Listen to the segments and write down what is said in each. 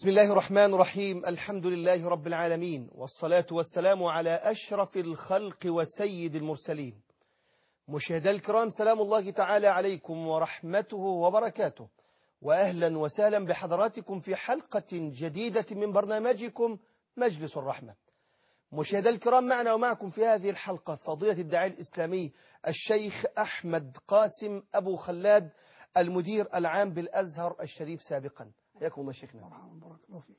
بسم الله الرحمن الرحيم. الحمد لله رب العالمين، والصلاة والسلام على أشرف الخلق وسيد المرسلين. مشاهدي الكرام، سلام الله تعالى عليكم ورحمته وبركاته، وأهلا وسهلا بحضراتكم في حلقة جديدة من برنامجكم مجلس الرحمة. مشاهدي الكرام، معنا ومعكم في هذه الحلقة فضيلة الداعية الإسلامي الشيخ أحمد قاسم أبو خلاد، المدير العام بالأزهر الشريف سابقا. حياكم الله شيخنا. بارك الله فيك.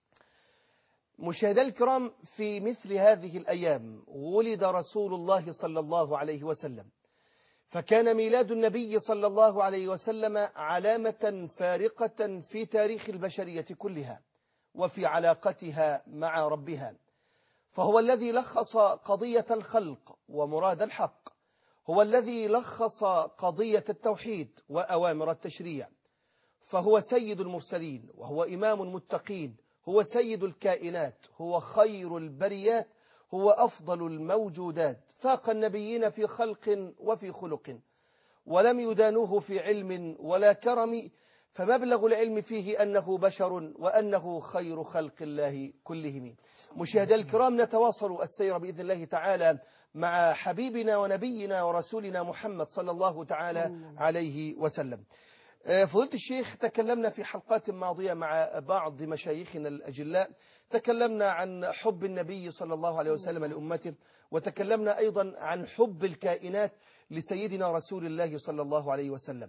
مشاهدي الكرام، في مثل هذه الأيام ولد رسول الله صلى الله عليه وسلم، فكان ميلاد النبي صلى الله عليه وسلم علامة فارقة في تاريخ البشرية كلها وفي علاقتها مع ربها، فهو الذي لخص قضية الخلق ومراد الحق، هو الذي لخص قضية التوحيد وأوامر التشريع، فهو سيد المرسلين، وهو إمام المتقين، هو سيد الكائنات، هو خير البريات، هو أفضل الموجودات، فاق النبيين في خلق وفي خلق، ولم يدانوه في علم ولا كرم، فمبلغ العلم فيه أنه بشر وأنه خير خلق الله كلهم. مشاهدي الكرام، نتواصل السير بإذن الله تعالى مع حبيبنا ونبينا ورسولنا محمد صلى الله تعالى عليه وسلم. فضيلة الشيخ، تكلمنا في حلقات ماضية مع بعض مشايخنا الأجلاء، تكلمنا عن حب النبي صلى الله عليه وسلم لأمته، وتكلمنا أيضا عن حب الكائنات لسيدنا رسول الله صلى الله عليه وسلم.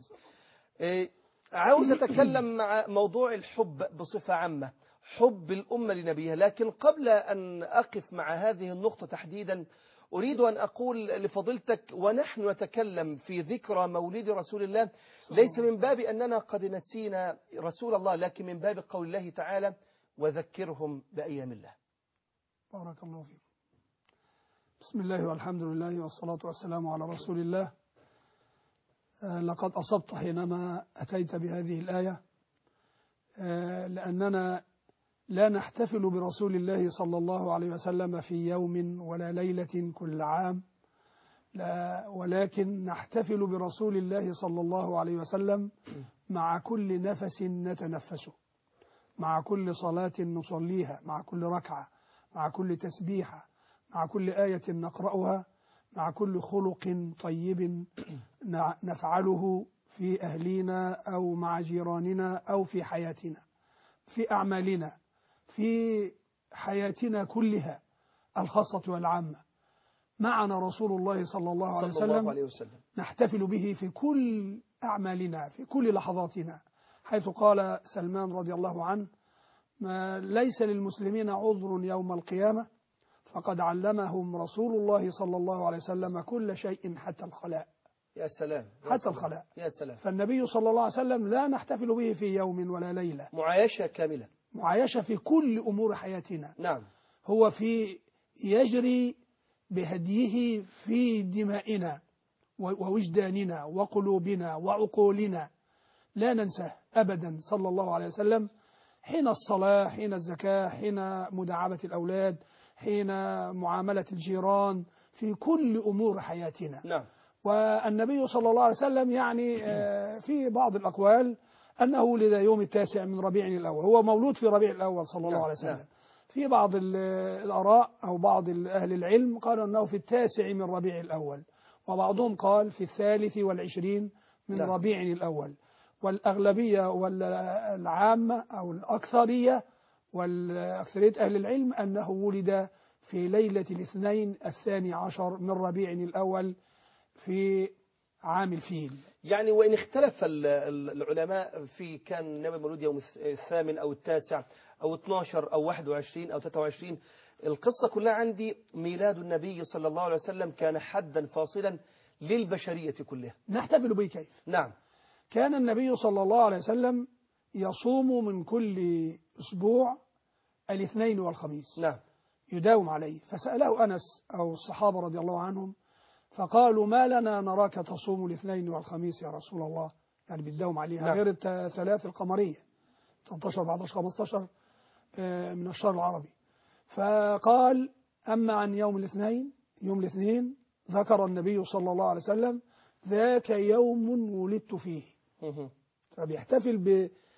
عاوز أتكلم مع موضوع الحب بصفة عامة، حب الأمة لنبيها، لكن قبل أن أقف مع هذه النقطة تحديدا أريد أن أقول لفضيلتك، ونحن نتكلم في ذكرى مولد رسول الله، ليس من باب أننا قد نسينا رسول الله، لكن من باب قول الله تعالى: وذكرهم بأيام الله. بارك الله فيك. بسم الله والحمد لله والصلاة والسلام على رسول الله. لقد أصبت حينما أتيت بهذه الآية، لأننا لا نحتفل برسول الله صلى الله عليه وسلم في يوم ولا ليلة كل عام، لا، ولكن نحتفل برسول الله صلى الله عليه وسلم مع كل نفس نتنفسه، مع كل صلاة نصليها، مع كل ركعة، مع كل تسبيحة، مع كل آية نقرأها، مع كل خلق طيب نفعله في أهلنا أو مع جيراننا أو في حياتنا، في أعمالنا، في حياتنا كلها الخاصة والعامة. معنا رسول الله صلى الله عليه وسلم نحتفل به في كل أعمالنا، في كل لحظاتنا، حيث قال سلمان رضي الله عنه: ما ليس للمسلمين عذر يوم القيامة، فقد علمهم رسول الله صلى الله عليه وسلم كل شيء حتى الخلاء. يا سلام، حتى الخلاء. يا سلام. فالنبي صلى الله عليه وسلم لا نحتفل به في يوم ولا ليلة، معايشة كاملة، معايشة في كل أمور حياتنا. نعم. هو يجري بهديه في دمائنا ووجداننا وقلوبنا وعقولنا، لا ننساه أبدا صلى الله عليه وسلم، حين الصلاة، حين الزكاة، حين مداعبة الأولاد، حين معاملة الجيران، في كل أمور حياتنا. نعم. والنبي صلى الله عليه وسلم يعني في بعض الأقوال أنه ولد يوم 9 من ربيع الأول، هو مولود في ربيع الأول صلى الله عليه وسلم. نعم. في بعض الآراء أو بعض أهل العلم قالوا أنه في 9 من ربيع الأول، وبعضهم قال في 23 من نعم. ربيع الأول. والأغلبية والعامة أو الأكثرية والأكثرية أهل العلم أنه ولد في ليلة الاثنين 12 من ربيع الأول في عام الفيل. يعني وإن اختلف العلماء في كان النبي مولود يوم 8 أو 9 أو 12 أو 21 أو 23، القصة كلها عندي ميلاد النبي صلى الله عليه وسلم كان حدا فاصلا للبشرية كلها. نحتفل به كيف؟ نعم. كان النبي صلى الله عليه وسلم يصوم من كل أسبوع الاثنين والخميس. نعم. يداوم عليه. فسأله أنس أو الصحابة رضي الله عنهم، فقالوا: ما لنا نراك تصوم الاثنين والخميس يا رسول الله، يعني بتداوم عليها. نعم. غير الثلاث القمرية 13 14 15 من الشهر العربي. فقال: أما عن يوم الاثنين ذكر النبي صلى الله عليه وسلم: ذاك يوم ولدت فيه. فبيحتفل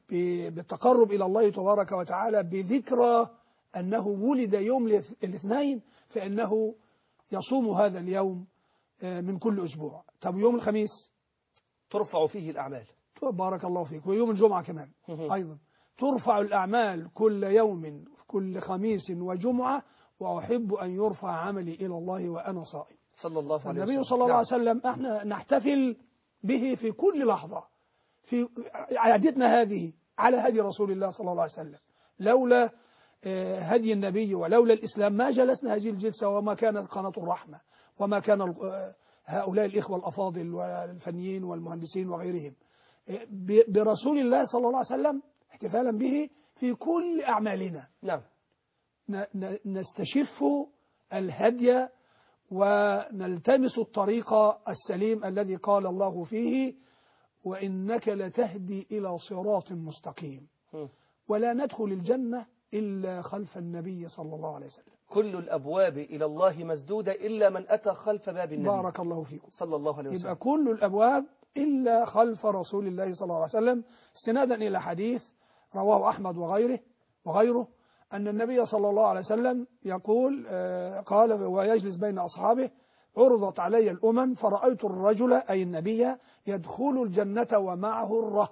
بالتقرب إلى الله تبارك وتعالى بذكرى أنه ولد يوم الاثنين، فإنه يصوم هذا اليوم من كل أسبوع. طب يوم الخميس ترفع فيه الأعمال. بارك الله فيك. ويوم الجمعة كمان أيضا ترفع الأعمال كل يوم، كل خميس وجمعة، وأحب أن يرفع عملي إلى الله وأنا صائم. صلى الله عليه وسلم. النبي صلى الله عليه وسلم احنا نحتفل به في كل لحظة، في عادتنا هذه على هدي رسول الله صلى الله عليه وسلم. لولا هدي النبي ولولا الإسلام ما جلسنا هذه الجلسة، وما كانت قناة الرحمة، وما كان هؤلاء الإخوة الأفاضل والفنيين والمهندسين وغيرهم. برسول الله صلى الله عليه وسلم احتفالا به في كل أعمالنا. نعم. نستشف الهدي ونلتمس الطريق السليم الذي قال الله فيه: وإنك لتهدي إلى صراط مستقيم ولا ندخل الجنة إلا خلف النبي صلى الله عليه وسلم. كل الأبواب إلى الله مسدودة إلا من أتى خلف باب النبي. بارك الله فيكم. صلى الله عليه وسلم. يبقى كل الأبواب إلا خلف رسول الله صلى الله عليه وسلم، استنادا إلى حديث رواه أحمد وغيره أن النبي صلى الله عليه وسلم يقول قال ويجلس بين أصحابه: عرضت علي الأمم فرأيت الرجل أي النبي يدخل الجنة ومعه الرهط،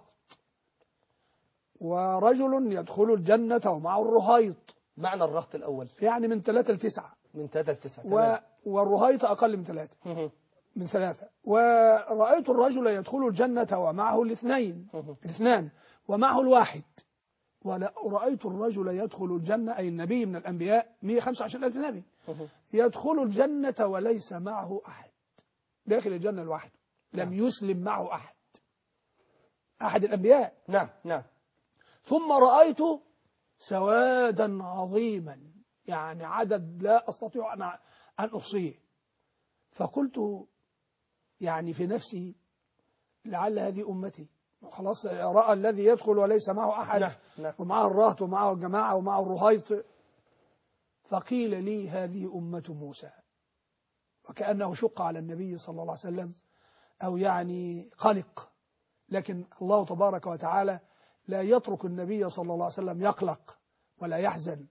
ورجل يدخل الجنة ومعه الرهيط. معنى الرهط الأول يعني من 3 ل 9. من 3 ل 9. والرهيط أقل من 3. من 3. ورأيت الرجل يدخل الجنة ومعه الاثنان ومعه الواحد. ورأيت الرجل يدخل الجنة أي النبي من الأنبياء 125,000 نبي يدخل الجنة وليس معه أحد، داخل الجنة لوحده لم يسلم معه أحد الأنبياء. نعم. ثم رأيت سوادا عظيما، يعني عدد لا أستطيع أن أحصيه. فقلت يعني في نفسي لعل هذه أمتي. خلاص رأى الذي يدخل وليس معه أحد. نعم. ومعه الرهط ومعه الجماعة ومعه الرهيط. فقيل لي هذه أمة موسى، وكأنه شق على النبي صلى الله عليه وسلم أو يعني قلق. لكن الله تبارك وتعالى لا يترك النبي صلى الله عليه وسلم يقلق ولا يحزن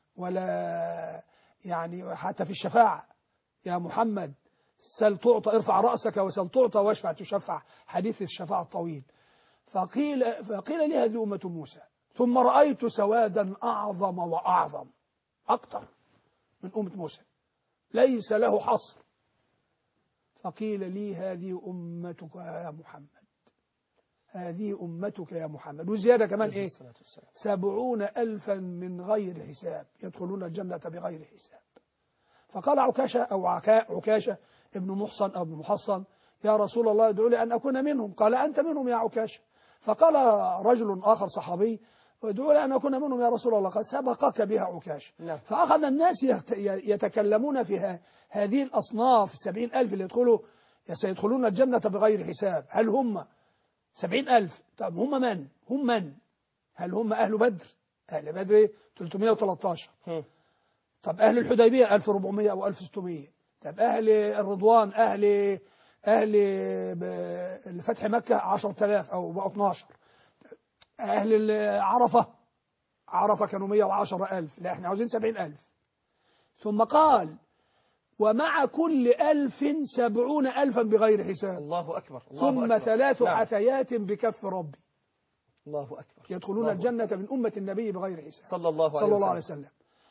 ولا يعني حتى في الشفاعة: يا محمد سل تعطى، ارفع رأسك وسل تعطى واشفع تشفع، حديث الشفاعة الطويل. فقيل لي هذه أمة موسى. ثم رأيت سوادا أعظم وأعظم أكثر من أمة موسى ليس له حصر. فقيل لي هذه أمتك يا محمد، هذه أمتك يا محمد. وزيادة كمان إيه؟ 70,000 من غير حساب يدخلون الجنة بغير حساب. فقال عكاشة ابن محصن أو ابن محصن: يا رسول الله ادعو لي أن أكون منهم. قال: أنت منهم يا عكاشة. فقال رجل آخر صحابي: ادعو لي أن أكون منهم يا رسول الله. قال: سبقك بها عكاشة. فأخذ الناس يتكلمون في هذه الأصناف 70,000 اللي سيدخلون الجنة بغير حساب. هل هم 70,000؟ طب هم من؟ هل هم أهل بدر؟ أهل بدر 313. طب أهل الحديبية 1400 أو 1600. طب أهل الرضوان أهل فتح مكة 10,000 أو 12. أهل عرفة كانوا 110,000. لا احنا عاوزين 70,000. ثم قال: ومع كل 1000 70,000 بغير حساب. الله أكبر. ثم 3 حثيات بكف ربي. الله أكبر. يدخلون الجنة من أمة النبي بغير حساب صلى الله عليه وسلم.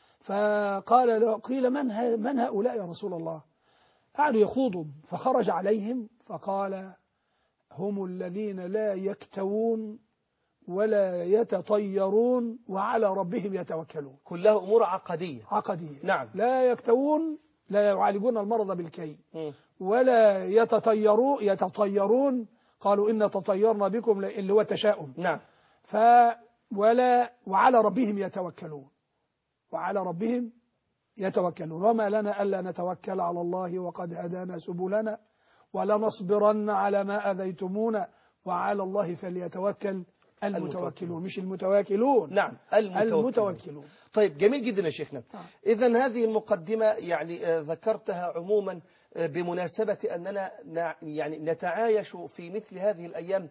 قيل من هؤلاء يا رسول الله؟ قعدوا يخوضوا. فخرج عليهم فقال: هم الذين لا يكتوون ولا يتطيرون وعلى ربهم يتوكلون. كلها أمور عقدية. نعم. لا يكتوون، لا يعالجون المرض بالكي، ولا يتطيرون. قالوا إن تطيرنا بكم اللي هو التشاؤم. نعم. وعلى ربهم يتوكلون. وما لنا ألا نتوكل على الله وقد هدانا سبلنا ولنصبرن على ما أذيتمونا وعلى الله فليتوكل المتوكلون. مش المتواكلون. نعم، المتوكلون. طيب جميل جدا يا شيخنا. إذن هذه المقدمة يعني ذكرتها عموما بمناسبة أننا يعني نتعايش في مثل هذه الأيام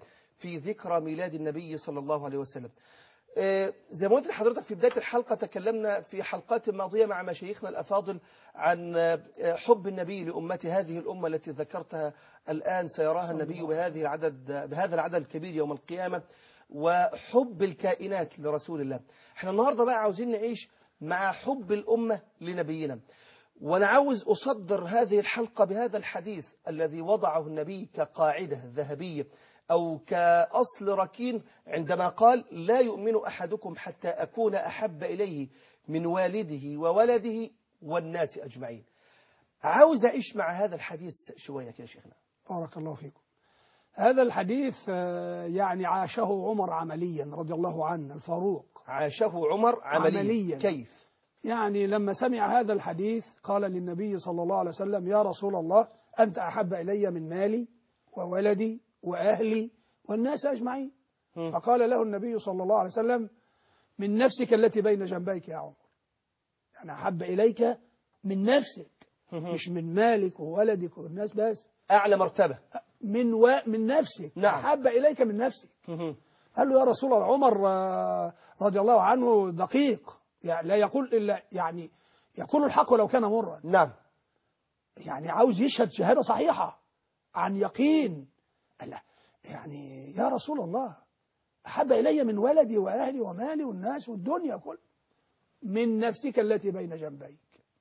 في ذكرى ميلاد النبي صلى الله عليه وسلم. زي ما قلت لحضرتك في بداية الحلقة، تكلمنا في حلقات ماضية مع مشايخنا الأفاضل عن حب النبي لأمة هذه الأمة التي ذكرتها الآن، سيراها النبي بهذا العدد الكبير يوم القيامة، وحب الكائنات لرسول الله. احنا النهاردة بقى عاوزين نعيش مع حب الأمة لنبينا، وأنا عاوز أصدر هذه الحلقة بهذا الحديث الذي وضعه النبي كقاعدة ذهبية أو كأصل ركين، عندما قال: لا يؤمن أحدكم حتى أكون أحب إليه من والده وولده والناس أجمعين. عاوز أعيش مع هذا الحديث شوية كده شيخنا. بارك الله فيكم. هذا الحديث يعني عاشه عمر عمليا رضي الله عنه الفاروق. عاشه عمر عمليا. كيف؟ يعني لما سمع هذا الحديث قال للنبي صلى الله عليه وسلم: يا رسول الله، أنت أحب إلي من مالي وولدي وأهلي والناس أجمعين. فقال له النبي صلى الله عليه وسلم: من نفسك التي بين جنبيك يا عمر. يعني أحب إليك من نفسك، مش من مالك وولدك والناس بس. أعلى مرتبة من نفسك. نعم. أحب إليك من نفسك. قال له: يا رسول الله، عمر رضي الله عنه دقيق، يعني لا يقول إلا يعني يقول الحق ولو كان مرا. نعم. يعني عاوز يشهد شهادة صحيحة عن يقين. لا يعني يا رسول الله، أحب إلي من ولدي وأهلي ومالي والناس والدنيا كل من نفسك التي بين جنبيك.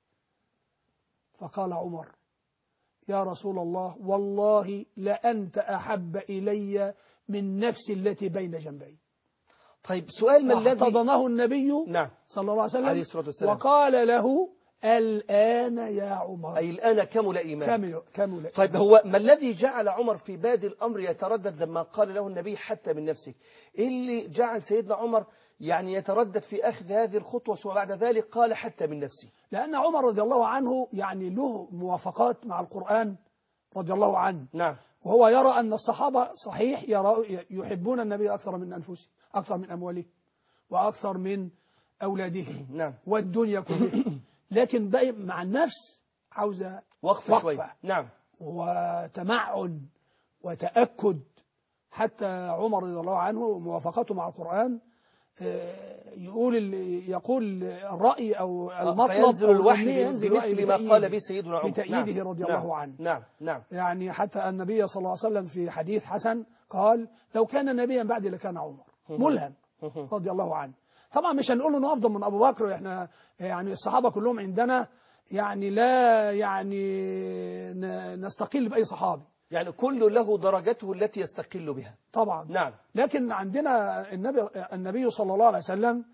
فقال عمر: يا رسول الله، والله لأنت أحب إلي من نفسي التي بين جنبي. طيب سؤال: ما الذي احتضنه النبي نعم صلى الله عليه وسلم عليه الصلاة والسلام وقال له: الآن يا عمر، أي الآن كمل إيمان. كمل. طيب هو ما الذي جعل عمر في بادئ الأمر يتردد لما قال له النبي حتى من نفسك؟ إيه اللي جعل سيدنا عمر يعني يتردد في أخذ هذه الخطوة ثم بعد ذلك قال حتى من نفسي؟ لأن عمر رضي الله عنه يعني له موافقات مع القرآن رضي الله عنه. نعم. وهو يرى أن الصحابة صحيح يحبون النبي أكثر من أنفسهم، أكثر من أموالهم، وأكثر من أولادهم. نعم. والدنيا كلها. لكن بقى مع النفس عاوزة وقفة شوية. نعم. وتمعن وتأكد. حتى عمر رضي الله عنه موافقته مع القرآن يقول الرأي أو المطلب فينزل الوحي ينزل بمثل ما قال به سيدنا عمر بتأييده رضي الله عنه. نعم. يعني حتى النبي صلى الله عليه وسلم في حديث حسن قال: لو كان نبيا بعدي لكان عمر. ملهم رضي الله عنه. طبعا مش هنقول له أفضل من أبو بكر، احنا يعني الصحابة كلهم عندنا يعني لا يعني نستقل بأي صحابي، يعني كل له درجته التي يستقل بها طبعا. نعم. لكن عندنا النبي صلى الله عليه وسلم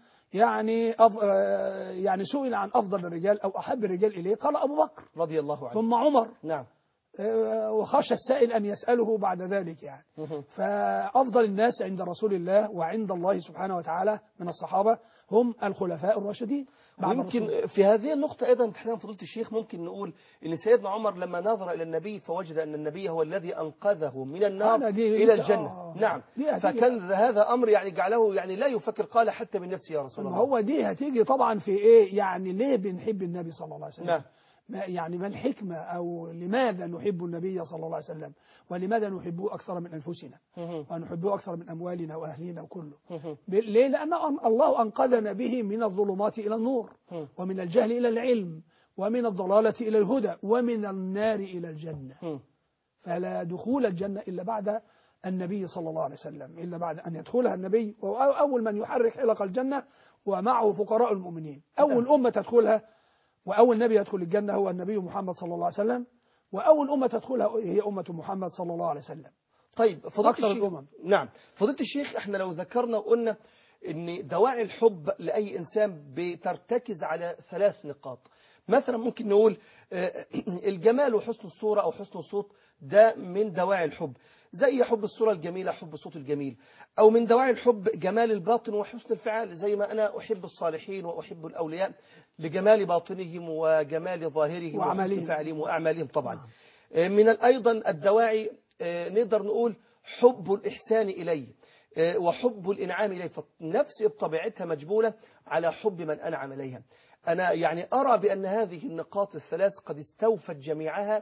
يعني سئل عن أفضل الرجال أو أحب الرجال إليه، قال أبو بكر رضي الله عنه ثم عمر. نعم. وخشى السائل أن يسأله بعد ذلك يعني. فأفضل الناس عند رسول الله وعند الله سبحانه وتعالى من الصحابة هم الخلفاء الراشدين. ويمكن في هذه النقطة أيضا تحديدا فضيلة الشيخ ممكن نقول إن سيدنا عمر لما نظر إلى النبي فوجد أن النبي هو الذي أنقذه من النار إلى الجنة. نعم. فكان هذا أمر يعني جعله يعني لا يفكر، قال حتى من نفسي يا رسول الله. هو دي هتيجي طبعا في إيه يعني ليه بنحب النبي صلى الله عليه وسلم. نعم. يعني ما الحكمة أو لماذا نحب النبي صلى الله عليه وسلم، ولماذا نحبه أكثر من أنفسنا ونحبه أكثر من أموالنا وأهلنا وكله. ليه؟ لأن الله أنقذنا به من الظلمات إلى النور، ومن الجهل إلى العلم، ومن الضلالة إلى الهدى، ومن النار إلى الجنة. فلا دخول الجنة إلا بعد النبي صلى الله عليه وسلم، إلا بعد أن يدخلها النبي، وأول من يحرك حلق الجنة ومعه فقراء المؤمنين. أول أمة تدخلها وأول نبي يدخل الجنة هو النبي محمد صلى الله عليه وسلم، وأول أمة تدخلها هي أمة محمد صلى الله عليه وسلم. طيب فضيلة الشيخ. نعم فضيلة الشيخ، احنا لو ذكرنا وقلنا ان دواعي الحب لأي إنسان بترتكز على 3 نقاط. مثلا ممكن نقول الجمال وحسن الصورة أو حسن الصوت، ده من دواعي الحب، زي حب الصورة الجميلة حب الصوت الجميل. أو من دواعي الحب جمال الباطن وحسن الفعال، زي ما أنا أحب الصالحين وأحب الأولياء لجمال باطنهم وجمال ظاهرهم وحسن فعلهم وأعمالهم طبعا. من أيضا الدواعي نقدر نقول حب الإحسان إليه وحب الإنعام إليه، فالنفس بطبيعتها مجبولة على حب من أنعم إليها. أنا يعني أرى بأن هذه النقاط ال3 قد استوفت جميعها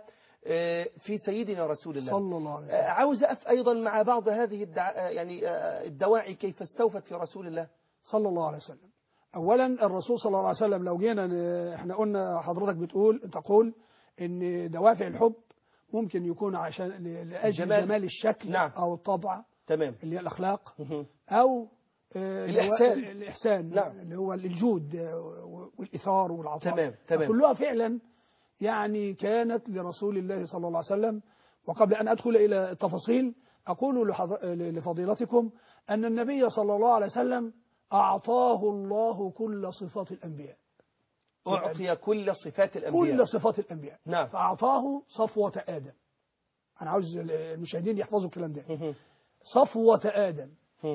في سيدنا رسول الله صلى الله عليه وسلم. عاوز أقف أيضا مع بعض هذه الدواعي كيف استوفت في رسول الله صلى الله عليه وسلم. أولا الرسول صلى الله عليه وسلم لو جينا احنا قلنا حضرتك تقول ان دوافع الحب ممكن يكون عشان لأجل جمال الشكل، نعم. أو الطبع، تمام، اللي هي الأخلاق، أو الإحسان نعم. اللي هو الجود والإثار والعطاء. تمام تمام. كلها فعلا يعني كانت لرسول الله صلى الله عليه وسلم. وقبل أن أدخل إلى التفاصيل أقول لفضيلتكم أن النبي صلى الله عليه وسلم أعطاه الله كل صفات الأنبياء، أعطي كل صفات الأنبياء، كل صفات الأنبياء. نعم. فأعطاه صفوة آدم. أنا عاوز المشاهدين يحفظوا الكلام ده. صفوة آدم،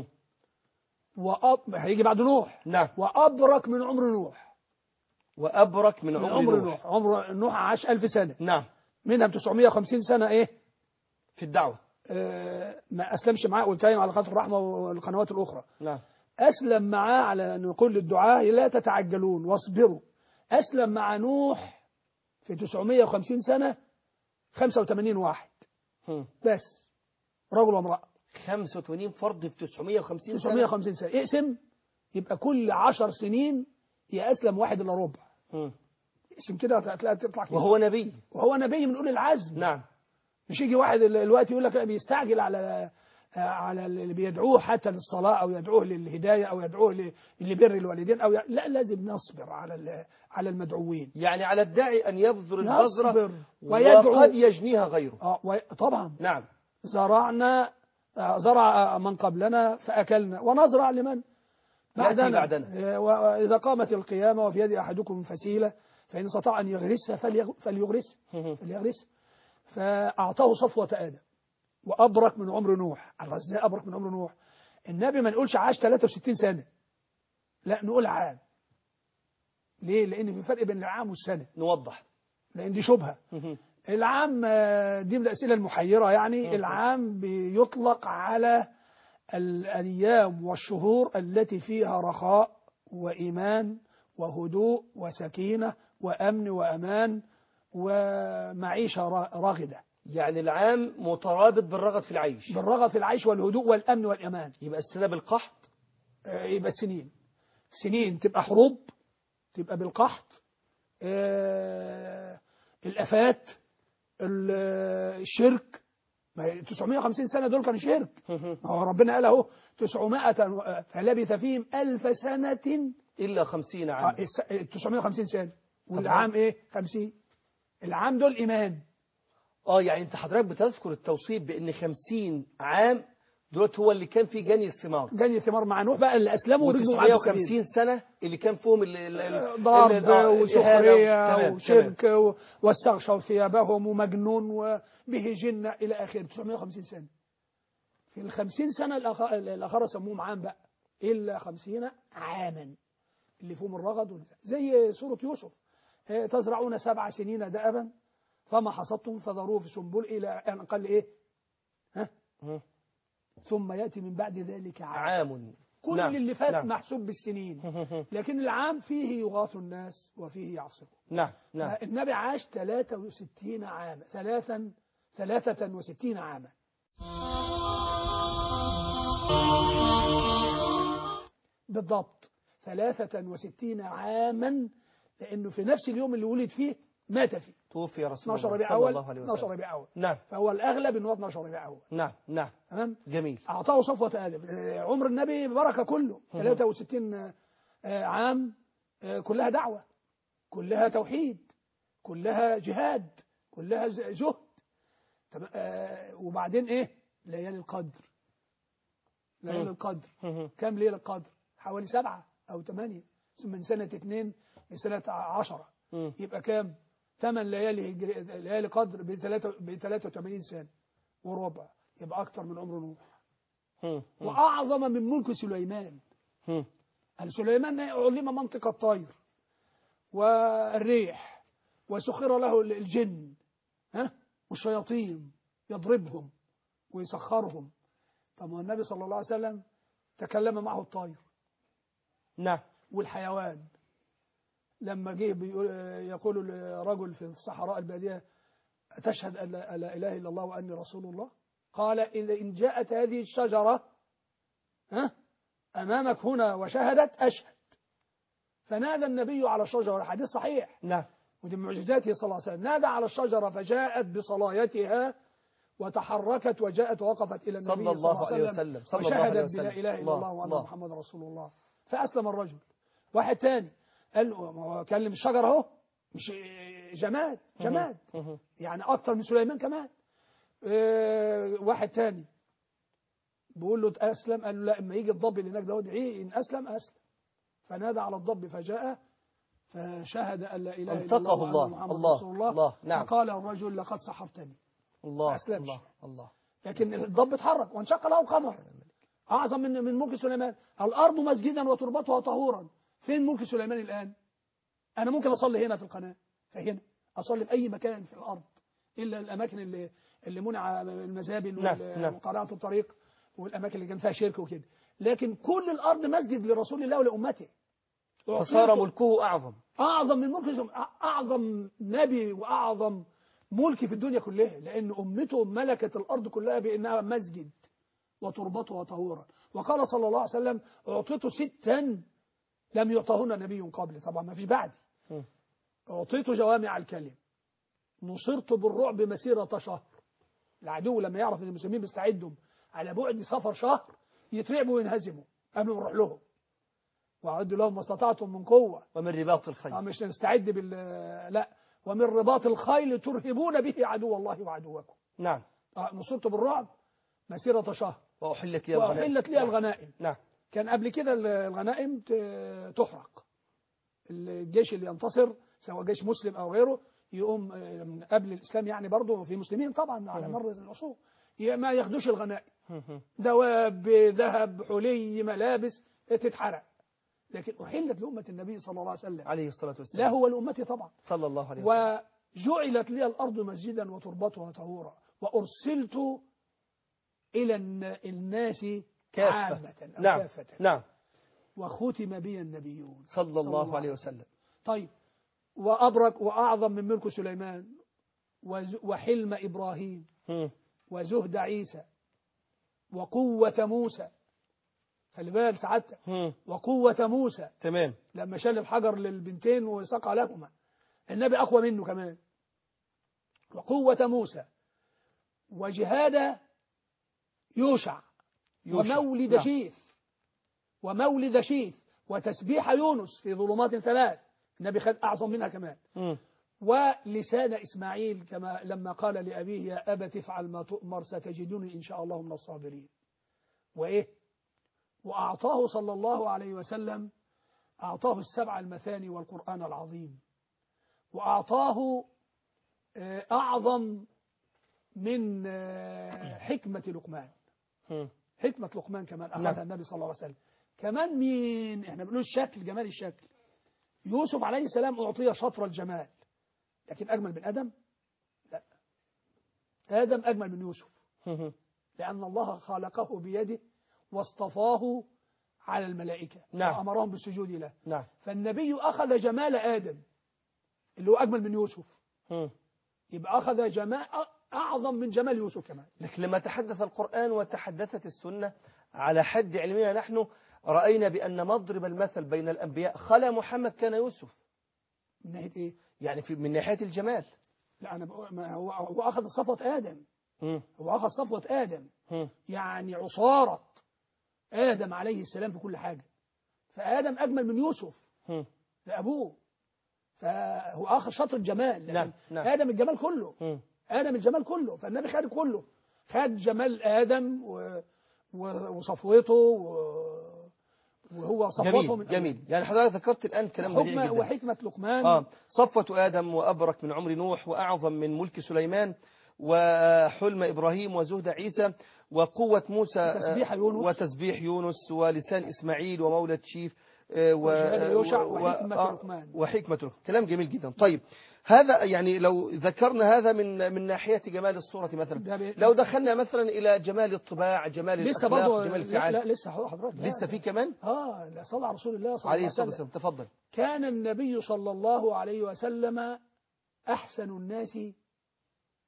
هيجي بعد نوح، نعم. وأبرك من عمر نوح، وأبرك من عمر نوح. عمر نوح عاش 1000 سنة، نعم، منها 950 سنة إيه في الدعوة، ما أسلمش معاه، والكلام على قناة الرحمة والقنوات الأخرى. نعم. أسلم معاه على أن يقول للدعاء لا تتعجلون واصبروا. أسلم مع نوح في 950 سنة 85 واحد بس، رجل وامرأة. 85 فرد في 950 سنة. 950 سنة اقسم، يبقى كل 10 سنين يأسلم واحد إلا ربع. اقسم كده هتلاقي تطلع كده. وهو نبي من أولي العزم. نعم. مش يجي واحد الوقت يقول لك بيستعجل على اللي بيدعوه حتى للصلاة، أو يدعوه للهداية، أو يدعوه لبر الوالدين، أو لا، لازم نصبر على المدعوين. يعني على الداعي أن يبذر البذرة ويدعو، وقد يجنيها غيره. طبعا. نعم. زرع من قبلنا فأكلنا، ونزرع لمن بعدنا. وإذا قامت القيامة وفي يد أحدكم فسيلة فإن استطاع أن يغرسها فليغرس. فأعطاه صفوة آدم وأبرك من عمر نوح. ازاي أبرك من عمر نوح؟ النبي ما نقولش عاش 63 سنة، لا نقول عام. ليه؟ لأن في فرق بين العام والسنة. نوضح، لأن دي شبهة. العام دي من الأسئلة المحيرة. يعني العام بيطلق على الأيام والشهور التي فيها رخاء وإيمان وهدوء وسكينة وأمن وأمان ومعيشة راغدة. يعني العام مترابط بالرغد في العيش، والهدوء والأمن والأمان. يبقى السنة بالقحط، يبقى سنين تبقى حروب، تبقى بالقحط، الآفات، الشرك. ما 950 سنة دول كان شرك. هو ربنا قال اهو 900 فلبث فيهم 1000 سنة إلا 50 عام. 950 سنة، والعام ايه 50. العام دول إيمان. يعني انت حضرتك بتذكر التوصيف بأن 50 عام دولت هو اللي كان فيه جني الثمار مع نوح بقى اللي أسلموا ورجلوا على السبيل. 950 سنة اللي كان فيهم ضرب وسخرية وشرك واستغشوا ثيابهم ومجنون وبه جنة إلى آخره. 950 سنة. في 50 سنة الآخرة سموهم عام بقى، إلا 50 عاما اللي فيهم الرغد. زي سورة يوسف، تزرعون 7 سنين دأبا فما حصدتم فذروه في سنبل إلى أن قال إيه ثم يأتي من بعد ذلك عام. كل اللي فات محسوب بالسنين، لكن العام فيه يغاث الناس وفيه يعصرون. نعم. النبي عاش 63 عاما، 63 عاما بالضبط. 63 عاما، لأنه في نفس اليوم اللي ولد فيه مات فيه. توفي رسول الله صلى الله عليه وسلم. 12 ربيع أول. نعم. فهو الأغلب أنه 12 ربيع أول. نعم. تمام. جميل. أعطاه صفوة آدم. عمر النبي بركة كله 63 عام، كلها دعوة، كلها توحيد، كلها جهاد، كلها زهد. وبعدين إيه ليالي القدر. كم ليلة القدر؟ حوالي 7 أو 8، من سنة 2 لسنة 10. يبقى كام؟ 8 ليالي قدر ب 83 سنة وربع، يبقى أكتر من عمر نوح. وأعظم من ملك سليمان. سليمان علم منطق الطير والريح، وسخر له الجن والشياطين يضربهم ويسخرهم. طب والنبي صلى الله عليه وسلم تكلم معه الطير. نعم. والحيوان لما جه يقول لرجل في الصحراء البادية تشهد أن لا إله إلا الله وأني رسول الله؟ قال إذا إن جاءت هذه الشجرة أمامك هنا وشهدت أشهد. فنادى النبي على الشجرة، الحديث صحيح، نعم. ودي من معجزاته صلى الله عليه وسلم، نادى على الشجرة فجاءت بصلايتها وتحركت وجاءت ووقفت إلى النبي صلى الله عليه وسلم وشهدت بلا إله إلا الله وأن محمد رسول الله. فأسلم الرجل. واحد تاني قال له، كلم الشجرة اهو، مش جماد، جماد يعني أكتر من سليمان كمان. واحد تاني بيقول له أسلم، قال له لا، اما يجي الضب اللي هناك ده ادعيه إن أسلم أسلم. فنادى على الضب فجاء فشهد أن لا إله إلا الله وأن محمد رسول الله. نعم. فقال الرجل لقد سحرتني. الله الله الله. لكن الضب اتحرك وانشق له القمر، أعظم من ملك سليمان. الأرض مسجدا وتربتها طهورا. فين ملك سليمان الآن؟ أنا ممكن أصلي هنا في القناة، فهنا أصلي في أي مكان في الأرض إلا الأماكن اللي منع المزابل وقارعة الطريق والأماكن اللي كان فيها شرك وكده. لكن كل الأرض مسجد لرسول الله ولأمته. فصار ملكه أعظم من ملك، أعظم نبي وأعظم ملك في الدنيا كلها، لأن أمته ملكت الأرض كلها بأنها مسجد وتربتها طهورا. وقال صلى الله عليه وسلم أعطيت 6 لم يعطهن نبي قبل، طبعا ما فيش بعدي. أعطيت جوامع الكلم، نصرت بالرعب مسيرة شهر. العدو لما يعرف أن المسلمين بيستعدوا على بعد سفر شهر يترعبوا وينهزموا قبل ما نروح لهم. وأعدوا لهم ما استطعتم من قوة ومن رباط الخيل. مش نستعد لا، ومن رباط الخيل ترهبون به عدو الله وعدوكم. نعم. نصرت بالرعب مسيرة شهر وأحلت لي الغنائم. نعم. كان قبل كده الغنائم تحرق. الجيش اللي ينتصر سواء جيش مسلم أو غيره يقوم قبل الإسلام يعني برضه في مسلمين طبعا على مر العصور ما ياخدوش الغنائم، دواب، ذهب، حلي، ملابس تتحرق. لكن أحلت لأمة النبي صلى الله عليه وسلم عليه الصلاة والسلام، لا هو لأمتي طبعا صلى الله عليه وسلم. وجعلت لي الأرض مسجدا وتربتها طهورا وأرسلت إلى الناس عامة نعم. كافة. نعم. وختم بي النبيون صلى الله عليه وسلم. طيب، وأبرك وأعظم من ملك سليمان وحلم إبراهيم وزهد عيسى وقوة موسى. خلي بالك سعادتك، وقوة موسى تمام لما شال الحجر للبنتين وسقى لهما، النبي أقوى منه كمان. وقوة موسى وجهاد يوشع ومولد شيث وتسبيح يونس في ظلمات 3، النبي خد أعظم منها كمان. ولسان إسماعيل كما لما قال لأبيه يا أبت افعل ما تؤمر ستجدني إن شاء الله من الصابرين. وأعطاه صلى الله عليه وسلم، أعطاه 7 المثاني والقرآن العظيم، وأعطاه أعظم من حكمة لقمان. حكمة لقمان كمان أخذها النبي صلى الله عليه وسلم. كمان مين؟ احنا بنقول الشكل، جمال الشكل. يوسف عليه السلام أعطي شطر الجمال، لكن أجمل من آدم؟ لا، آدم أجمل من يوسف، لأن الله خلقه بيده واصطفاه على الملائكة وأمرهم بالسجود له. فالنبي أخذ جمال آدم اللي هو أجمل من يوسف، يبقى أخذ جمال أعظم من جمال يوسف كمان. لكن لما تحدث القرآن وتحدثت السنة على حد علمنا نحن رأينا بأن مضرب المثل بين الأنبياء خلا محمد كان يوسف. من ناحية إيه؟ يعني من ناحية الجمال. لا أنا هو أخذ صفوة آدم. هو أخذ صفوة آدم. يعني عصارة آدم عليه السلام في كل حاجة. فآدم أجمل من يوسف لأبوه، فهو أخذ شطر الجمال. لكن آدم الجمال كله، آدم الجمال كله، فالنبي خد كله، خد جمال آدم وصفوته وهو صفوته من جميل. يعني حضرتك ذكرت الآن كلام بديع جدا. وحكمة لقمان. صفوة آدم وأبرك من عمر نوح وأعظم من ملك سليمان وحلم إبراهيم وزهد عيسى وقوة موسى وتسبيح يونس ولسان إسماعيل ومولد شيف يوشع وحكمة لقمان. كلام جميل جدا. طيب هذا يعني لو ذكرنا هذا من ناحية جمال الصورة مثلا، لو دخلنا مثلا إلى جمال الطباع، جمال الأخلاق، جمال الفعال، لا لسه حضرتك لسه في كمان لا صلى على رسول الله صلى الله عليه وسلم. تفضل. كان النبي صلى الله عليه وسلم أحسن الناس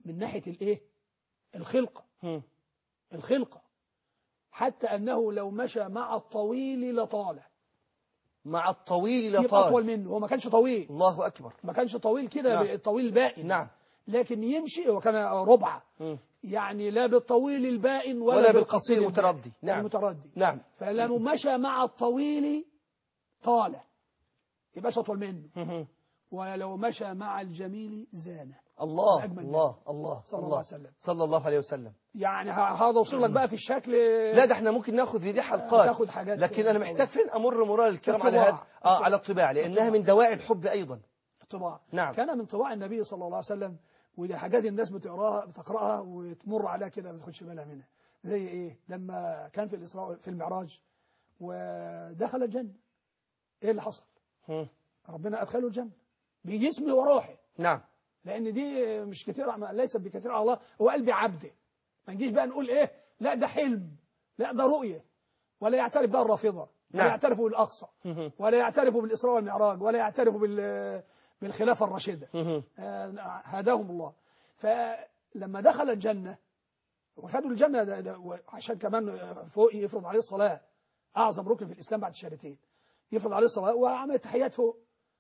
من ناحية الإيه؟ الخلقة. مم. الخلقة حتى أنه لو مشى مع الطويل لطاله. مع الطويل يبقى أطول لطال. منه، هو ما كانش طويل، الله أكبر. ما كانش طويل كده نعم. الطويل البائن. نعم. لكن يمشي، هو كان ربعة، مم. يعني لا بالطويل البائن ولا بالقصير بالقصير المتردي. نعم. المتردي. نعم. فلو مشى مع الطويل طاله، يبقاش أطول منه. مم. ولو مشى مع الجميل زانه. الله أجمل الله الله صلى الله الله عليه وسلم. صلى الله عليه وسلم. يعني هذا أوصل لك بقى في الشكل. لا، ده احنا ممكن ناخذ في دي حلقات، تاخد حاجات لكن انا محتاج فين امر مرور الكرام على الطباع. هذا على الطباع، لانها الطباع. من دواعي الحب ايضا. الطباع. نعم. كان من طباع النبي صلى الله عليه وسلم، ودي حاجات الناس بتقراها وتمر عليها كده ما تاخدش بالها منها. زي ايه؟ لما كان في الاسراء في المعراج ودخل الجنه، ايه اللي حصل؟ مم. ربنا ادخله الجنه بجسمه وروحه. نعم. لان دي مش كتير، ليست بكثير على الله، هو قلبي عبده. ما نجيش بقى نقول ايه، لا ده حلم، لا ده رؤيه، ولا يعترف بها الرافضه، ولا نعم. يعترفوا بالاقصى، مم. ولا يعترفوا بالاسراء والمعراج، ولا يعترفوا بالخلافه الراشده. مم. هداهم الله. فلما دخل الجنه وخدوا الجنه عشان كمان فوق يفرض عليه الصلاه، اعظم ركن في الاسلام بعد الشهادتين، يفرض عليه الصلاه وعمل التحيات فوق.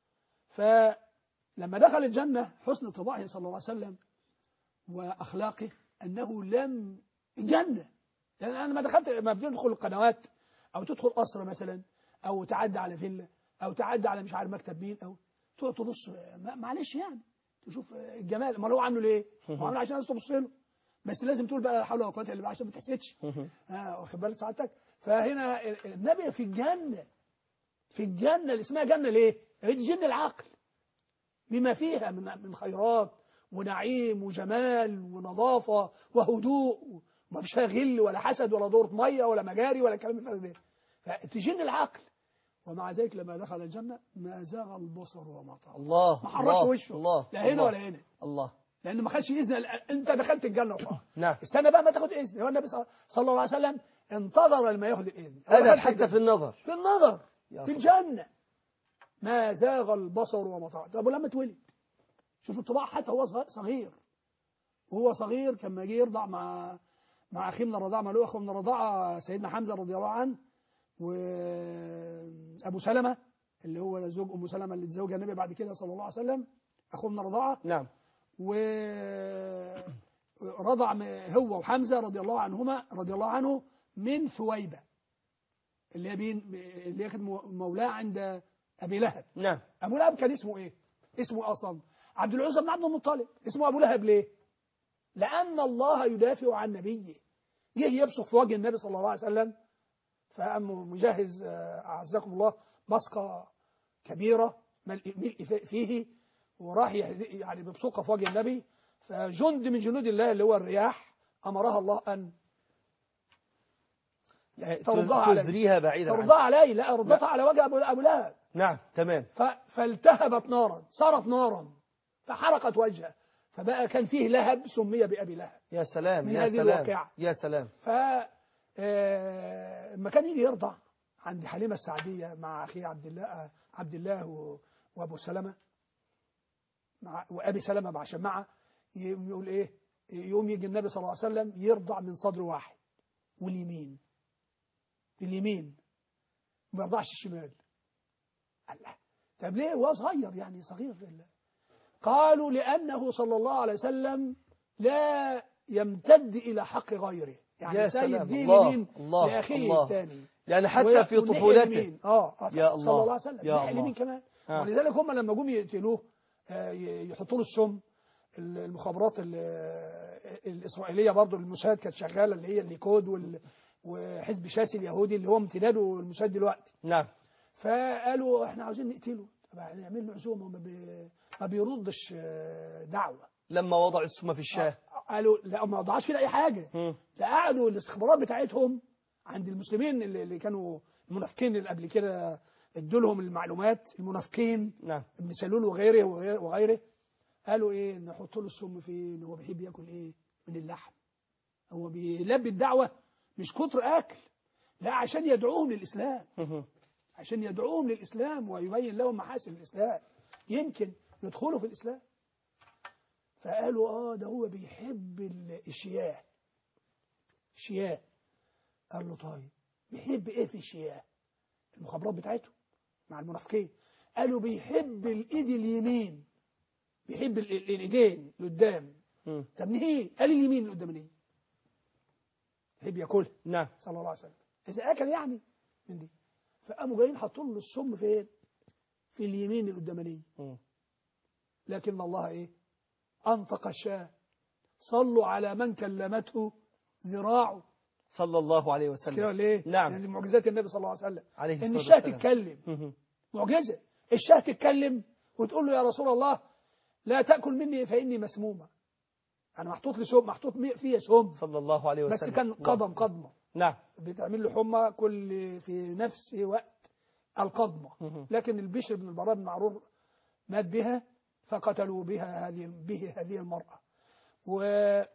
فلما دخل الجنه حسن طباعه صلى الله عليه وسلم واخلاقه انه لم الجنه. لان انا ما بتدخل القنوات او تدخل قصر مثلا، او تعدي على فيلا، او تعدي على مش عارف مكتب مين، او تقعد تبص، معلش يعني تشوف الجمال. ما هو عامله ليه؟ هو عامله عشان الناس تبص له، بس لازم تقول بقى لا حول ولا قوه الا بالله عشان ما تحسدش. واخد بالك سعادتك؟ فهنا النبي في الجنه، في الجنه اللي اسمها جنه ليه؟ جنه العقل بما فيها من خيرات ونعيم وجمال ونظافه وهدوء، وما فيش فيها غل ولا حسد ولا دورة ميه ولا مجاري ولا الكلام الفارغ ده. فتجن العقل. ومع ذلك لما دخل الجنه ما زاغ البصر وما طغى. الله. ما حركش وشه، الله. لا هنا الله. ولا هنا. الله. لأنه ما خدش إذن، أنت دخلت الجنة وخلاص. نعم. استنى بقى ما تاخد إذن. هو النبي صلى الله عليه وسلم انتظر لما ياخد الإذن. هذا حتى في النظر. في النظر يا في صلاح. الجنة ما زاغ البصر وما طغى. طب ولما اتولد شوف الطباع، حتى هو صغير، وهو صغير كان جه يرضع مع أخيه من الرضاعة، له أخوه من الرضاعة سيدنا حمزة رضي الله عنه، وأبو سلمة اللي هو زوج أم سلمة اللي اتزوجها النبي بعد كده صلى الله عليه وسلم، أخوه من الرضاعة. نعم. ورضع هو وحمزة رضي الله عنه من ثويبة اللي هي كانت مولاه عند أبي لهب. نعم. أبو لهب كان اسمه إيه؟ اسمه أصلا عبد العزى بن عبد المطلب. اسمه أبو لهب ليه؟ لأن الله يدافع عن نبيه. جه يبصق في وجه النبي صلى الله عليه وسلم، فقام مجهز أعزكم الله بصقة كبيرة ملء فيه، وراح يعني ببصقها في وجه النبي. فجند من جنود الله اللي هو الرياح أمرها الله أن يعني ترضها بعيدا ترضها عليه. لا، رضتها على وجه أبو لهب. نعم. تمام. فالتهبت نارا، صارت نارا فحرقت وجهه، فبقى كان فيه لهب سمي بأبي لهب. يا سلام. من يا هذه سلام. الواقعة. يا سلام. لما كان يجي يرضع عند حليمة السعدية مع أخيه عبد الله وأبو سلمة وأبي سلمة مع شماعة، يقول إيه؟ يقوم يجي النبي صلى الله عليه وسلم يرضع من صدر واحد واليمين، اليمين ما يرضعش الشمال. الله، طب ليه؟ هو صغير يعني، صغير في الله. قالوا لأنه صلى الله عليه وسلم لا يمتد إلى حق غيره، يعني سيد دين اليمين لأخيه الثاني، يعني حتى في طفولته. يا الله صلى الله عليه وسلم يا اليمين كمان. ولذلك هم لما جم يقتلوه يحطوا له السم. المخابرات الإسرائيلية برضو الموساد كانت شغالة، اللي هي الليكود وحزب شاسي اليهودي اللي هو امتداده الموساد دلوقتي. نعم. فقالوا احنا عاوزين نقتله. طب نعمل له عزومه، ما بيردش دعوه. لما وضعوا السم في الشاه قالوا لا، ما وضعش كده اي حاجه. لا، قعدوا الاستخبارات بتاعتهم عند المسلمين اللي كانوا المنافقين اللي قبل كده، ادوا لهم المعلومات. المنافقين نعم. ابن سلول وغيره قالوا ايه؟ نحط له السم فين؟ هو بيحب ياكل ايه؟ من اللحم. هو بيلبي الدعوه مش كتر اكل، لا، عشان يدعوهم للاسلام. عشان يدعوهم للإسلام ويبين لهم محاسن الإسلام، يمكن يدخلوا في الإسلام. فقالوا ده هو بيحب الشياه. شياه. قال له طيب بيحب ايه في الشياه؟ المخابرات بتاعته مع المنافقين قالوا بيحب الايد اليمين، بيحب الايدين لقدام. طب ايه؟ قال اليمين اللي قدامنيه يحب ياكلها. نعم. صلى الله عليه وسلم اذا اكل يعني من دي. فقاموا جايين حطوا له السم فين؟ في اليمين القدامانيه. لكن الله ايه؟ انطق الشاه. صلوا على من كلمته ذراعه صلى الله عليه وسلم. ليه؟ نعم. يعني معجزات النبي صلى الله عليه وسلم عليه ان الصلاة الشاه والسلام. تتكلم. معجزه. الشاه تتكلم وتقول له يا رسول الله لا تاكل مني فاني مسمومه. انا محطوط لي سم، محطوط فيها سم. صلى الله عليه وسلم. بس كان قضمه. نعم. بتعمل له حمى كل في نفس وقت القضمه. لكن البشر بن البراء بن معرور مات بها فقتلوا بها هذه المرأة. والنبي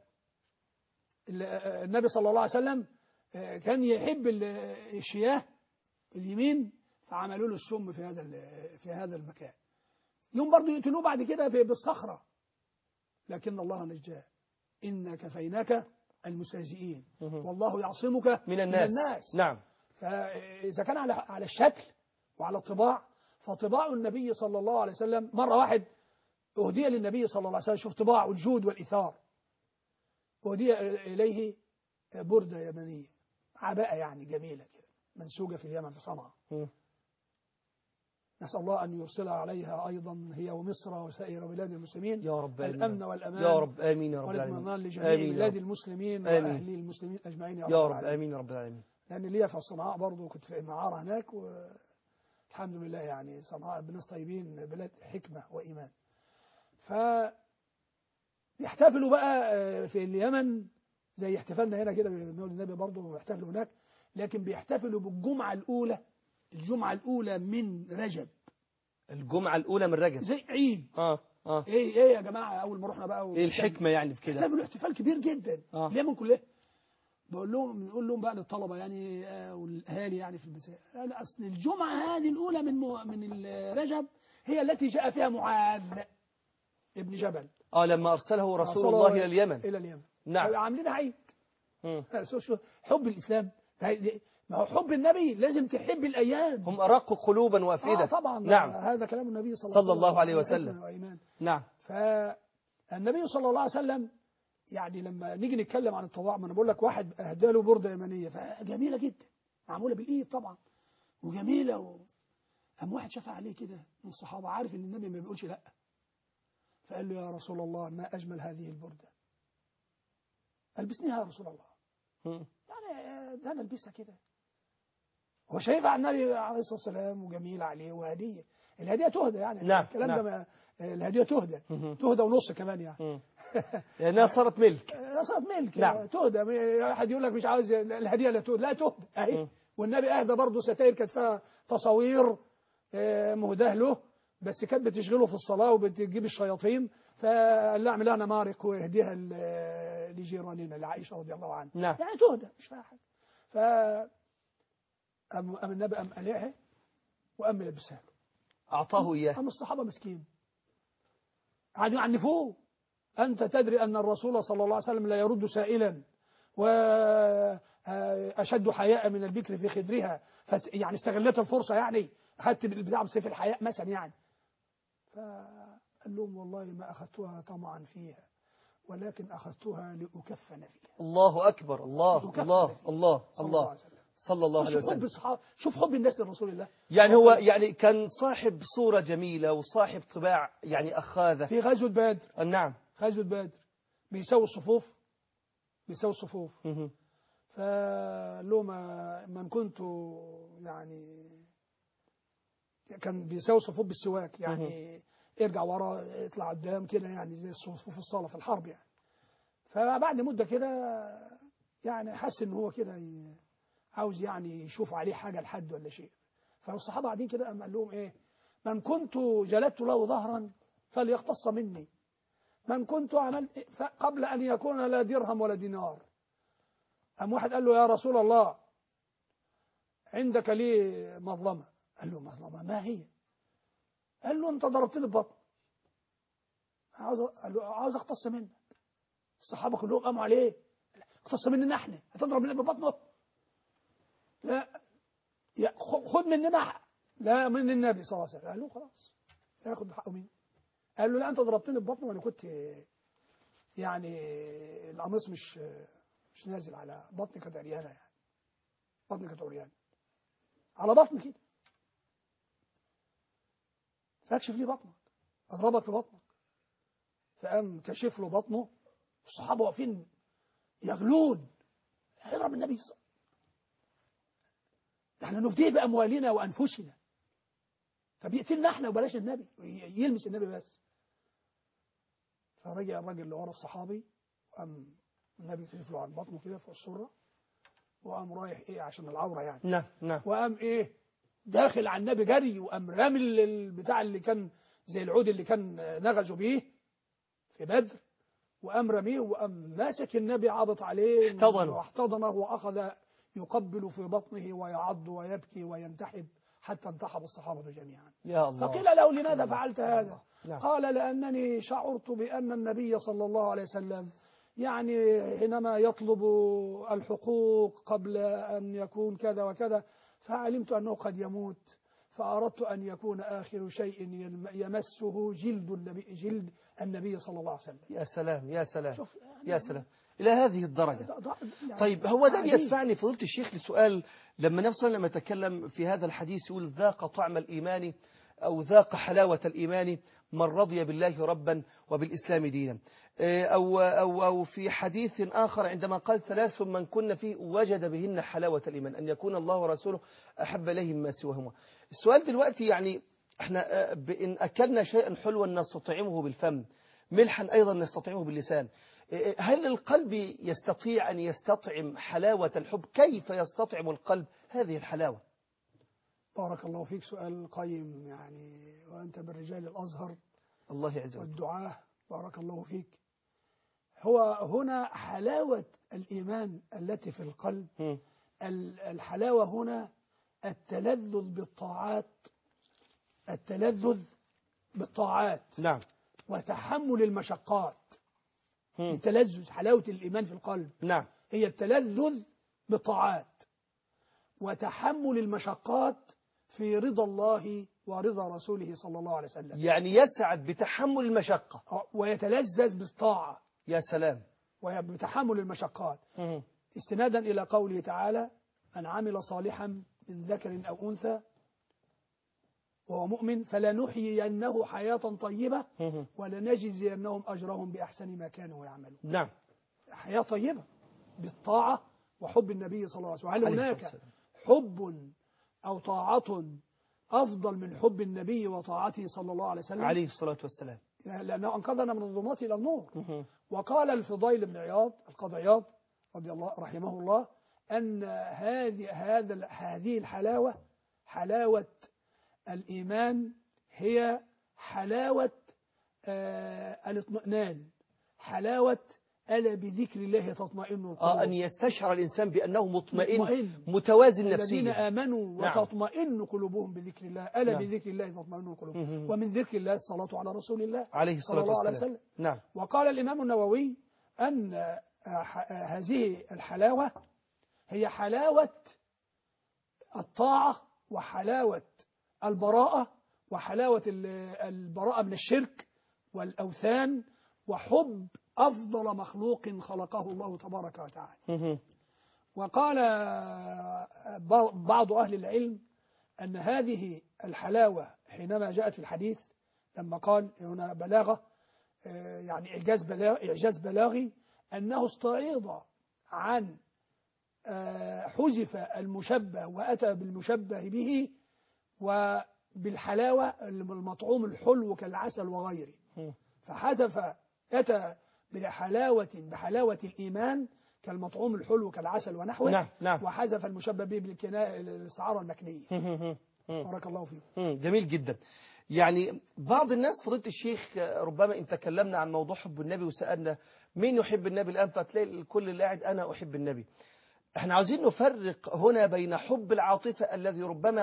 صلى الله عليه وسلم كان يحب الشياه اليمين، فعملوا له السم في هذا المكان. يوم برضه يقتلوه بعد كده بالصخرة، لكن الله نجاه. إنا كفيناك المستهزئين والله يعصمك من الناس. نعم. فإذا كان على الشكل وعلى الطباع، فطباع النبي صلى الله عليه وسلم مرة واحد أهدي للنبي صلى الله عليه وسلم، شوف طباع والجود والإثار، أهدي إليه بردة يمنية، عباءة يعني جميلة كده منسوجة في اليمن في صنعاء. نسأل الله أن يرسلها عليها أيضا هي ومصر وسائر بلاد المسلمين يا رب آمين. الأمن والأمان يا رب آمين يا رب والاطمئنان العالمين. لجميع بلاد المسلمين وأهل المسلمين أجمعين يا رب آمين يا رب العالمين. لأن ليا في صنعاء برضو كنت في معارة هناك، والحمد لله يعني صنعاء بناس طيبين، بلاد حكمة وإيمان. فيحتفلوا بقى في اليمن زي احتفالنا هنا كده بمولد النبي، برضو يحتفلوا هناك، لكن بيحتفلوا بالجمعة الأولى، الجمعة الأولى من رجب. الجمعة الأولى من رجب زي عيد. ايه يا جماعة أول ما رحنا بقى ايه الحكمة يعني في كده؟ احتفلوا احتفال كبير جدا. اليمن كلها. نقول لهم بقى للطلبة يعني والأهالي يعني في المساء، أصل الجمعة هذه الأولى من رجب هي التي جاء فيها معاذ ابن جبل لما أرسله رسول الله إلى اليمن. نعم. عاملين عيد. حب الإسلام، ما هو حب النبي لازم تحب الأيام. هم أرق قلوبا وأفئدة. طبعا. نعم. هذا كلام النبي صلى الله عليه وسلم. نعم. فالنبي صلى الله عليه وسلم يعني لما نيجي نتكلم عن الطباع، ما انا بقول لك واحد اهدى له برده يمنيه فجميله جدا، معموله بالايد طبعا وجميله قام واحد شافها عليه كده من الصحابه، عارف ان النبي ما بيقولش لا، فقال له يا رسول الله ما اجمل هذه البرده، البسنيها يا رسول الله. يعني ده انا البسها كده، هو شايفها على النبي عليه الصلاه والسلام وجميل عليه وهديه، الهديه تهدى يعني. نعم. الكلام ده الهديه تهدى ونص كمان يعني. لأنها صارت ملك. نعم. تهدى. أحد يقول لك مش عاوز الهدية لا تهدى أهي. والنبي أهدى برضه ستائر كانت فيها تصاوير مهداه له، بس كانت بتشغله في الصلاة وبتجيب الشياطين، فقال له اعمل لها نمارق واهديها لجيراننا لعائشة رضي الله عنها. نعم. يعني تهدى مش فيها حاجة. فأم النبي قلعها وقام ملبسها له، أعطاه إياه. قام الصحابة مسكين قعدوا يعنفوه، أنت تدري أن الرسول صلى الله عليه وسلم لا يرد سائلا وأشد حياء من البكر في خدرها، يعني استغلت الفرصة، يعني أخذت بالبتاع بسيف الحياء مثلا يعني. فقال لهم والله ما أخذتها طمعا فيها ولكن أخذتها لأكفن فيها. الله أكبر. الله الله الله الله صلى الله عليه وسلم. حب الصحابة، شوف حب الناس لرسول الله. يعني هو يعني كان صاحب صورة جميلة وصاحب طباع يعني أخاذة. في غزوة بدر. نعم. غزوة بدر بيسوي الصفوف فقال لهم من كنت يعني كان بيسوي الصفوف بالسواك يعني ارجع ورا اطلع قدام كده يعني زي الصفوف الصلاة في الحرب يعني. فبعد مدة كده يعني حس ان هو كده عاوز يعني يشوف عليه حاجة لحد ولا شيء، فالصحابة قاعدين كده قال لهم ايه، من كنت جلدت له ظهرا فليقتص مني، من كنت عملت قبل أن يكون لا درهم ولا دينار. قام واحد قال له يا رسول الله عندك لي مظلمة. قال له مظلمة ما هي؟ قال له أنت ضربت لي البطن. عاوز اختص منك. الصحابة كلهم قاموا عليه، اختص مننا احنا، هتضرب مننا ببطنه؟ لا، خد مننا لا، من النبي صلى الله عليه وسلم. قال له خلاص ياخد حقه مين؟ قال له لا، انت ضربتني ببطنه وانا كنت يعني القميص مش نازل على بطني، كانت عريانه يعني، بطني كانت عريانه على بطني كده، فاكشف لي بطنك، اضربك في بطنك. فقام كشف له بطنه، الصحابه واقفين يغلون، هيضرب النبي صلى الله عليه وسلم، احنا نفديه باموالنا وانفسنا، فبيقتلنا احنا وبلاش النبي، يلمس النبي بس. فرجع الراجل اللي ورا الصحابي، وقام النبي كشف له عن بطنه كده فوق السره، وقام رايح ايه عشان العوره يعني، نعم نعم. وقام ايه داخل على النبي جري، وقام رامي البتاع اللي كان زي العود اللي كان نغزوا بيه في بدر، وقام رميه، وقام ماسك النبي عضط عليه واحتضنه، واخذ يقبل في بطنه ويعض ويبكي وينتحب حتى انتحب الصحابة جميعا. يا الله. فقيل له لماذا فعلت هذا؟ نعم. قال لأنني شعرت بأن النبي صلى الله عليه وسلم يعني حينما يطلب الحقوق قبل أن يكون كذا وكذا، فعلمت أنه قد يموت، فأردت أن يكون آخر شيء يمسه جلد النبي صلى الله عليه وسلم. يا سلام يا سلام يعني يا سلام، إلى هذه الدرجة. يعني طيب هو ده بيدفعني فضيلة الشيخ لسؤال، لما نفسه لما يتكلم في هذا الحديث يقول ذاق طعم الإيمان أو ذاق حلاوة الإيمان من رضي بالله ربا وبالإسلام دينا، أو في حديث آخر عندما قال ثلاث من كن فيه وجد بهن حلاوة الإيمان، أن يكون الله ورسوله أحب إليه مما سواهما. السؤال دلوقتي يعني احنا بإن أكلنا شيئا حلوا نستطعمه بالفم، ملحا أيضا نستطعمه باللسان، هل القلب يستطيع أن يستطعم حلاوة الحب؟ كيف يستطعم القلب هذه الحلاوة؟ بارك الله فيك، سؤال قيم يعني، وأنت بالرجال الأزهر الله يعز وجل والدعاة، بارك الله فيك. هو هنا حلاوة الإيمان التي في القلب، الحلاوة هنا التلذذ بالطاعات نعم، وتحمل المشقات. التلذذ، حلاوة الإيمان في القلب نعم، هي التلذذ بالطاعات وتحمل المشقات في رضا الله ورضا رسوله صلى الله عليه وسلم. يعني يسعد بتحمل المشقة ويتلذذ بالطاعة. يا سلام. وبتحمل المشقات، استنادا إلى قوله تعالى: من عمل صالحا من ذكر أو أنثى وهو مؤمن فلنحيينه حياة طيبة ولنجزينهم أجرهم بأحسن ما كانوا يعملون. نعم، حياة طيبة بالطاعة وحب النبي صلى الله عليه وسلم. هل هناك حب أو طاعة أفضل من حب النبي وطاعته صلى الله عليه وسلم عليه الصلاة والسلام؟ لأنه أنقذنا من الظلمات إلى النور. وقال الفضيل بن عياض القاضي عياض رضي الله رحمه الله أن هذه الحلاوة، حلاوة الإيمان، هي حلاوة الاطمئنان، حلاوة ألا بذكر الله تطمئن القلوب. أن يستشعر الإنسان بأنه مطمئن متوازن نفسيا. الذين آمنوا وتطمئن قلوبهم بذكر الله، ألا بذكر الله تطمئن القلوب. ومن ذكر الله الصلاة على رسول الله عليه الصلاة والسلام. نعم. وقال الإمام النووي أن هذه الحلاوة هي حلاوة الطاعة وحلاوة البراءة وحلاوة البراءة من الشرك والأوثان وحب أفضل مخلوق خلقه الله تبارك وتعالى. وقال بعض أهل العلم أن هذه الحلاوة حينما جاءت في الحديث لما قال هنا بلاغة يعني إعجاز بلاغي، أنه استعيض عن حذف المشبه وأتى بالمشبه به وبالحلاوة المطعوم الحلو كالعسل وغيره، فحذف أتى بحلاوة الإيمان كالمطعوم الحلو كالعسل ونحوه. نعم نعم. وحذف المشبه به بالكناية الاستعارة المكنية. بارك الله فيك. جميل جدا. يعني بعض الناس فضيلة الشيخ ربما إن تكلمنا عن موضوع حب النبي وسألنا مين يحب النبي الآن، فتلاقي الكل اللي قاعد أنا أحب النبي. احنا عاوزين نفرق هنا بين حب العاطفة الذي ربما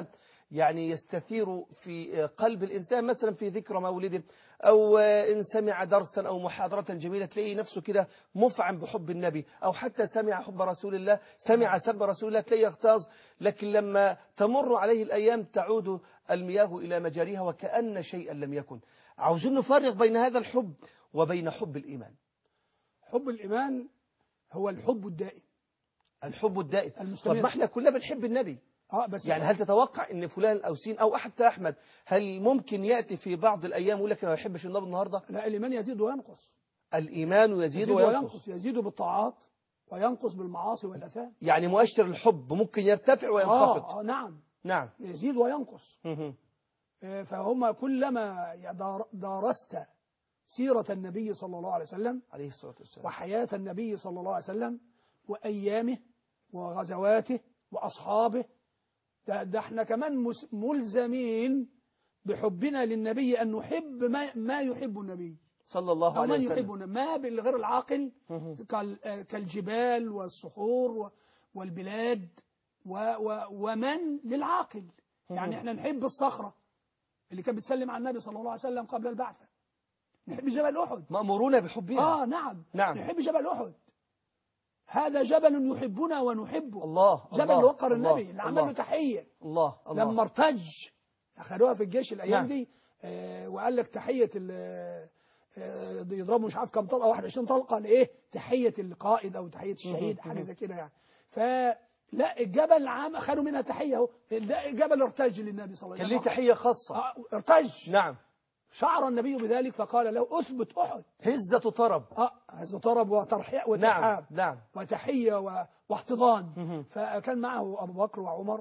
يعني يستثير في قلب الإنسان، مثلا في ذكرى مولده، أو إن سمع درسا أو محاضرة جميلة تلاقي نفسه كده مفعم بحب النبي، أو حتى سمع حب رسول الله، سمع سب رسول الله تلاقي يغتاظ. لكن لما تمر عليه الأيام تعود المياه إلى مجاريها وكأن شيئا لم يكن. عاوزين نفرق بين هذا الحب وبين حب الإيمان. حب الإيمان هو الحب الدائم، الحب الدائم. المستمر. طب ما احنا كلنا بنحب النبي، بس يعني هل تتوقع ان فلان او سين او حتى احمد هل ممكن ياتي في بعض الايام يقول لك انا ما بحبش النبي النهارده؟ لا، الإيمان يزيد وينقص. الايمان يزيد وينقص. يزيد بالطاعات وينقص بالمعاصي والآثام. يعني مؤشر الحب ممكن يرتفع وينخفض. نعم. نعم. يزيد وينقص. فهم كلما درست سيرة النبي صلى الله عليه وسلم عليه الصلاة والسلام وحياة النبي صلى الله عليه وسلم وأيامه وغزواته وأصحابه، ده احنا كمان ملزمين بحبنا للنبي أن نحب ما يحب النبي صلى الله عليه وسلم. من يحبنا ما بالغير العاقل كالجبال والصخور والبلاد ومن للعاقل. يعني احنا نحب الصخرة اللي كانت بتسلم على النبي صلى الله عليه وسلم قبل البعثة، نحب جبل أحد، مأمورون بحبها. نعم. نعم. نحب جبل أحد، هذا جبل يحبنا ونحبه. الله. جبل الله. وقر الله. النبي اللي عمل له تحية. الله. الله. لما ارتج أخذوها في الجيش الأيام نعم. دي، وقال لك تحية يضربوا مش عارف كم طلقة، 21 طلقة لإيه؟ تحية القائد أو تحية الشهيد، حاجة زي كده يعني. لا الجبل عام خدوا منها تحية اهو. الجبل ارتج للنبي صلى الله عليه وسلم، كان ليه تحية خاصة. ارتج. نعم. شعر النبي بذلك فقال له اثبت أحد. هزة طرب. هزة طرب وترحيب نعم. نعم. وتحية واحتضان. فكان معه أبو بكر وعمر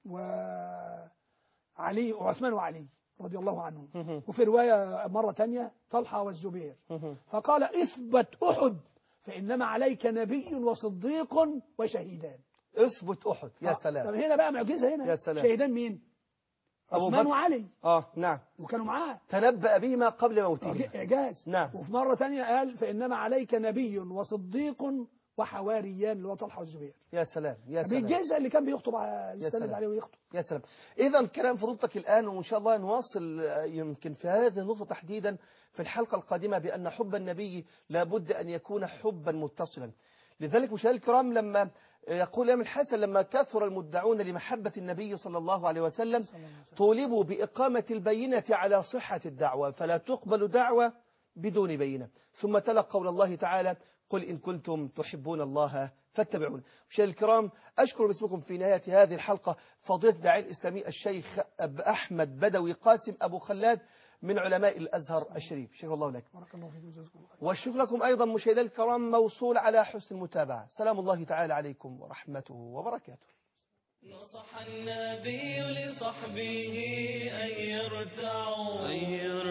وعلي وعثمان وعلي رضي الله عنهم. وفي رواية مرة تانية طلحة والزبير. فقال اثبت أحد فإنما عليك نبي وصديق وشهيدان. اثبت أحد. يا سلام. طب هنا بقى معجزة هنا. يا سلام. شهيدان مين؟ عثمان وعلي. نعم. وكانوا معاه. تنبأ بهما قبل موته. إعجاز. نعم. وفي مرة تانية قال فإنما عليك نبي وصديق وحواريان اللي هو طلحة والزبير. يا سلام. يا سلام. بالجزء اللي كان بيخطب يستند عليه ويخطب. يا سلام. إذا كلام فضيلتك الآن، وإن شاء الله نواصل يمكن في هذه النقطة تحديدا في الحلقة القادمة، بأن حب النبي لابد أن يكون حبا متصلا. لذلك مشاهدينا الكرام، لما يقول الإمام الحسن لما كثر المدعون لمحبة النبي صلى الله عليه وسلم طولبوا بإقامة البينة على صحة الدعوة، فلا تقبل دعوة بدون بينة. ثم تلا قول الله تعالى قل إن كنتم تحبون الله فاتبعون. مشاهدينا الكرام، أشكر باسمكم في نهاية هذه الحلقة فضيلة الداعية الإسلامي الشيخ أحمد بدوي قاسم أبو خلاد من علماء الأزهر الشريف. شكر الله لك. والشكر لكم أيضا مشاهدينا الكرام موصول على حسن المتابعة. سلام الله تعالى عليكم ورحمته وبركاته. نصح النبي لصحبه أن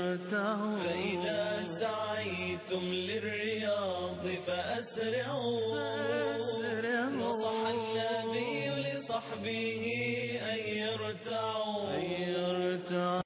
يرتعوا فإذا سعيتم للرياض فأسرعوا